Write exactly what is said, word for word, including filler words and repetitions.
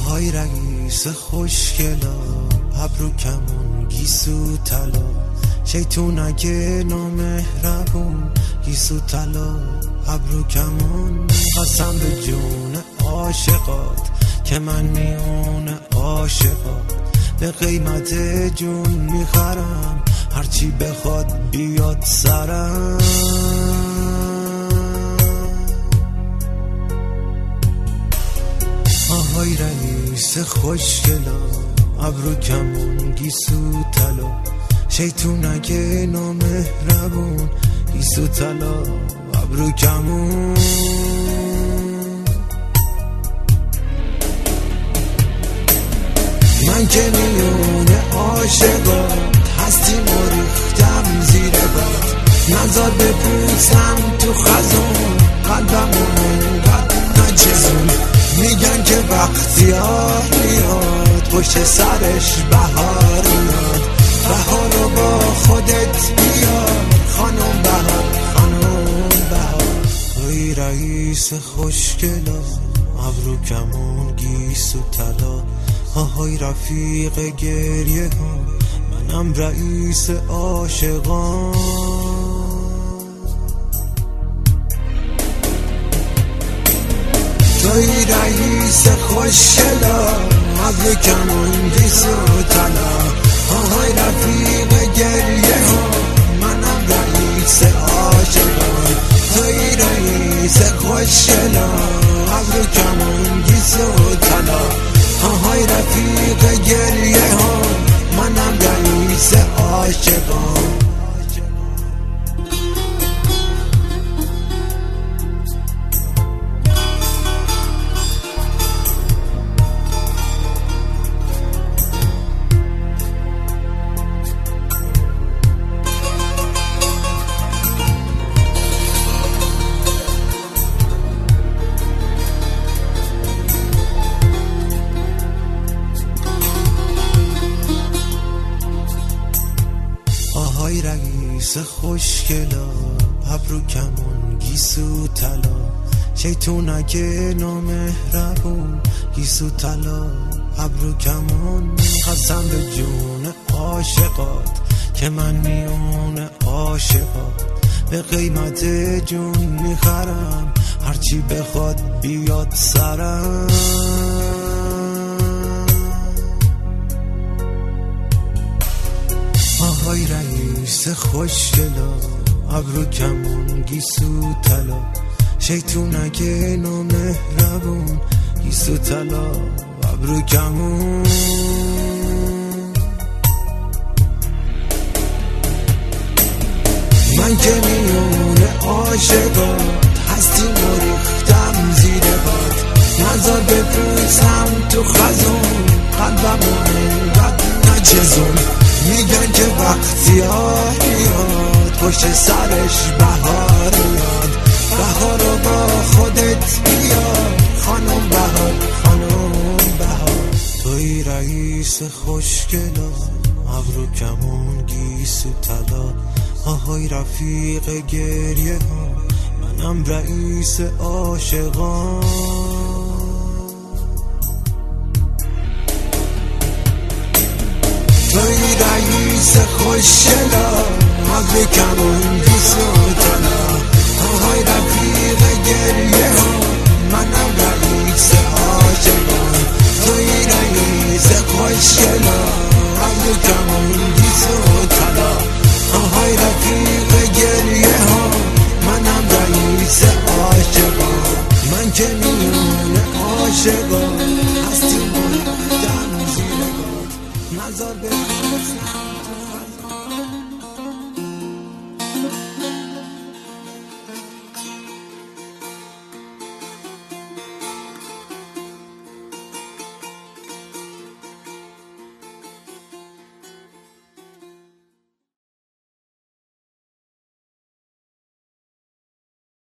آهای رئیس خوشگلا، ابرو کمون گیسو طلا، شیطونک نامهربون گیسو طلا، ابرو کمون. قسم به جون عاشقات که من میون عاشقات، به قیمت جون میخرم هرچی بخواد بیاد سرم. آهای رئیس خوشگلا، ابرو کمون گیسو طلا، شیطونک نامهربون گیسو طلا، ابرو کمون. من که میون عاشقات هستی مریختم زیر باد، نزار بپوسم تو خزون قلبمو انقدر نچزون. میگن که وقتی آه میاد پشت سرش بهار میاد، بهارو با خودت بیار خانم بهار، خانم بهار. توی رئیس خوشگلا، ابرو کمون گیسو طلا، آهای رفیق گریه ها، منم رئیس عاشقان. توی رئیس خوشگلا، ابرو کمون گیسو طلا، آهای رفیق گریه ها، منم رئیس عاشقان. توی رئیس خوشگلا، ابرو کمون گیسو طلا، آهای رفیق گریه ها، منم رئیس عاشقان. آهای رئیس خوشگلا، ابرو کمون گیسو طلا، شیطونک نامهربون گیسو طلا، ابرو کمون. قسم به جون عاشقات که من میون عاشقات، به قیمت جون میخرم هرچی بخواد بیاد سرم. آهای رئیس خوشگلا، ابرو کمون گیسو طلا، شیطونک نامهربون گیسو طلا، ابرو کمون. من که میون عاشقات هستی مریختم زیر باد، نزار بپوسم تو خزون قلبمو انقدر نچزون. میگن که وقتی آه میاد پشت سرش بهار میاد، بهارو با خودت بیار خانم بهار، خانم بهار. توی رئیس خوشگلا، ابرو کمون گیسو طلا، آهای رفیق گریه ها، منم رئیس عاشقان. توی رئیس خوشگلا، ابرو کمون گیسو طلا، آهای رفیق گریه ها، منم رئیس عاشقان. توی رئیس خوشگلا، ابرو کمون گیسو طلا، آهای رفیق گریه ها، منم رئیس عاشقان. من که میون عاشقان هستی مریختم زیر باد، نزار بپوسم